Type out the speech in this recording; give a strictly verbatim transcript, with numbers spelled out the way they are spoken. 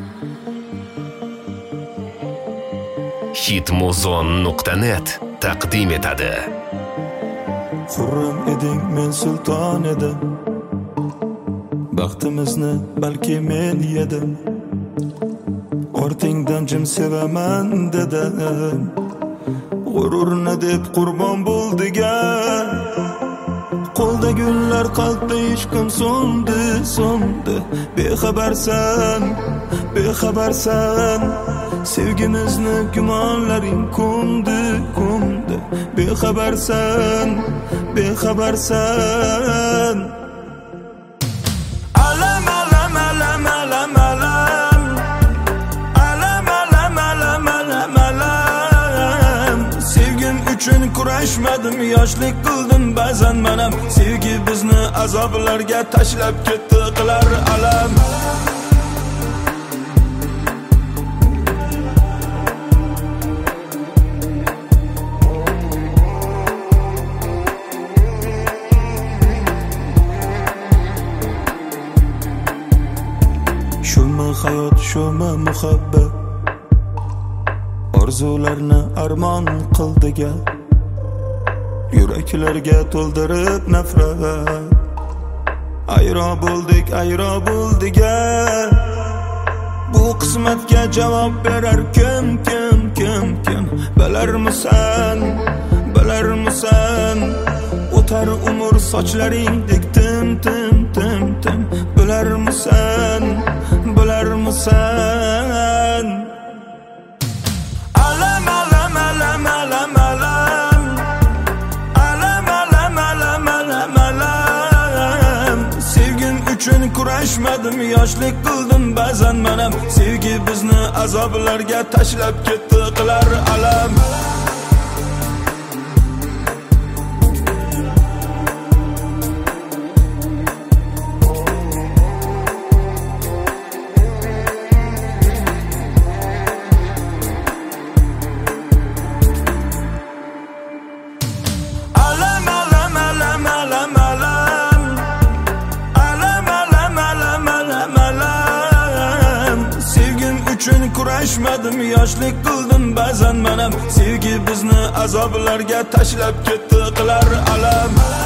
hitmuzon nuqta net taqdim etadi. Xurram eding, men sulton edim. Baxtimizni balki men yedim. Ortingdan jim sevaman dedim. G'ururni deb qurbon bo'ldigan. Qo'lda gullar, qalbda ishqim so'ndi, so'ndi. Bexabarsan, bexabarsan. Sevgimizni gumonlaring ko'mdi, ko'mdi. Bexabarsan, bexabarsan. Alam, alam, alam, alam, alam. Alam, alam, alam, alam, alam. Sevgim uchun kurashmadim, yoshlik qildim ba'zan manam. Sevgi bizni azoblarga tashlab ketdi, qilar alam. Shumi hayot, shumi muhabbat. Orzularni armon qildiga. Yuraklarga to'ldirib nafrat. Ayro bo'ldik, ayro bo'ldiga. Bu qismatga javob berar kim, kim, kim, kim? Bilarmisan, bilarmisan? O'tar umr sochlaringdek tim, tim, tim, tim. Bilarmisan, bilarmisan? Alam, alam, alam, alam, alam. Alam, alam, alam, alam, alam. Sevgim uchun kurashmadim, yoshlik qildim ba'zan manam. Sevgi bizni azoblarga tashlab ketdi, qilar alam. Kurashmadim, yoshlik qildim ba'zan manam. Sevgi bizni azoblarga tashlab ketdi, qilar alam.